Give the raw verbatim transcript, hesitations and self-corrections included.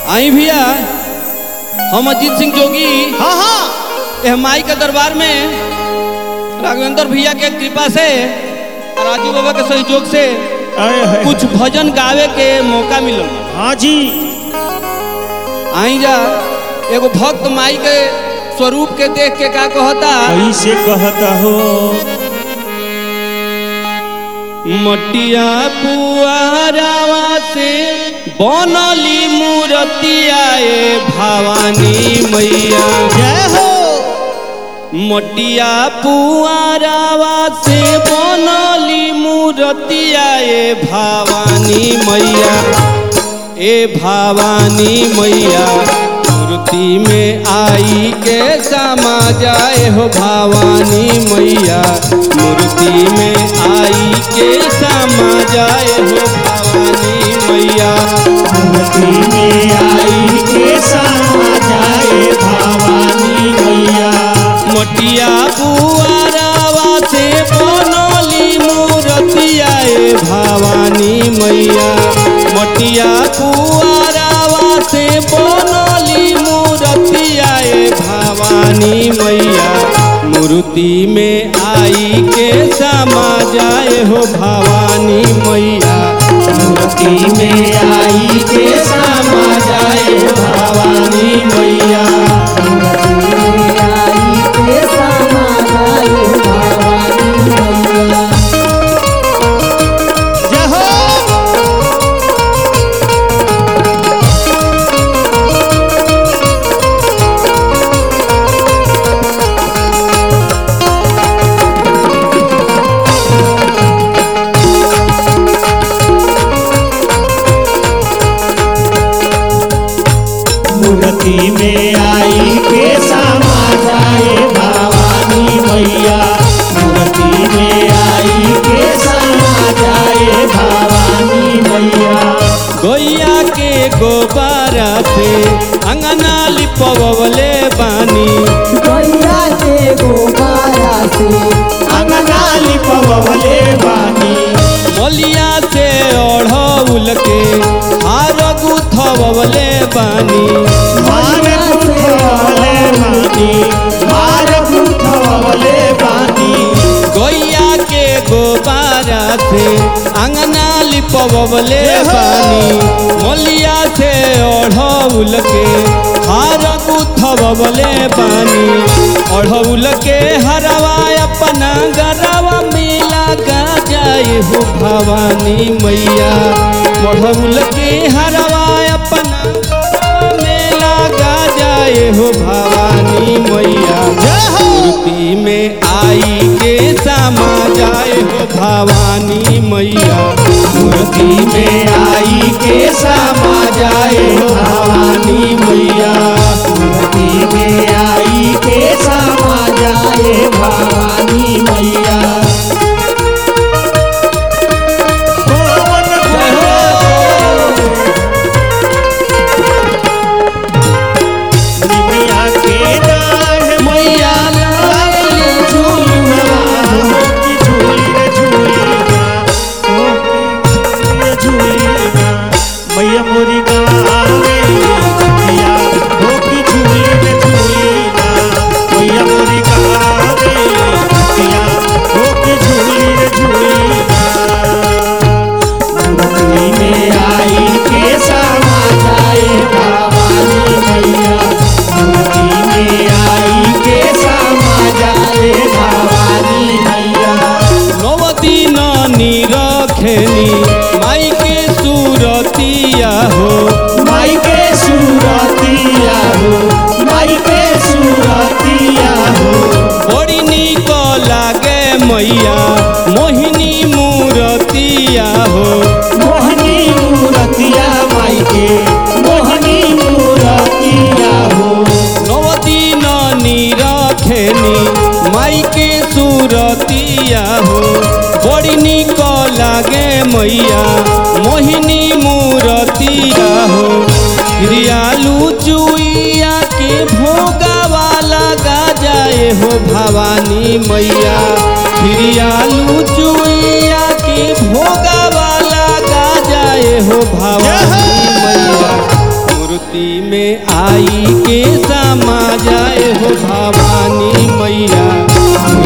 आई भैया हम अजीत सिंह जोगी। हाँ हाँ यह माई के दरबार में राघवेंद्र भैया के कृपा से राजू बाबा के सहयोग से कुछ भजन गावे के मौका मिला। हाँ जी आई जा एगो भक्त माई के स्वरूप के देख के का कहता कैसे कहता हो। मटिया पुआरावा से बनली मूर्तिया ए भवानी मैया जय हो। मटिया पुआरावा से बनली मूर्तिया ए भवानी मैया ए भवानी मैया मूर्ति में आई के समा जाए हो भवानी मैया मूर्ति में आई के समा जाए हो भवानी मैया मूर्ति में आई के समा जाए भवानी मैया। मटिया पुआरावा से बनली मूर्तिया ए भवानी मैया मटिया पुआरावा से बनली मूर्तिया ए भवानी मैया मूर्ति में आई के समा जाए हो भवानी मैया मूर्ति में आई के समा जाए भवानी मैया। मूर्ति में आई के समा जाए भवानी मैया मूर्ति में आई के समा जाए भवानी मैया। गैया के गोबारा से अंगना लिपवले बानी गैया के गोबारा से अंगना लिपवले बानी मलिया से ओढ़ौल के हार गुथवले बानी मार गुथवले बानी मार गुथवले बानी। गैया के गोबारा से अंगना लिपवले बानी मलिया से ओढ़ौल के हार गुथवले बानी ओढ़ौल के हरवा अपना गरवा मिला गा जाए हो भवानी मैया ओढ़ौल के हरवा अपना में लगा जाए हो भवानी मैया मूर्ति में आई के समा जाए हो भवानी मैया मूर्ति में आई के समा जाए भवानी मैया मूर्ति में आई के समा जाए भवानी मैया। माई के सूरतिया हो माई के सूरतिया हो माई के सूरतिया हो बड़ी निक लागे मैया मोहिनी मूरतिया हो मोहनी मूरतिया माई के मोहनी मूरतिया हो। नवदीन निरखेनी माई के सूरतिया हो बड़ी निक लागे मैया मोहिनी मूरतिया हो हिरियालू चुइया के भोगावा लगा जाए हो भवानी मैया हिरियालू चुइया के भोगावा लगा जाए हो भवानी मैया मूर्ति में आई के समा जाए हो भवानी मैया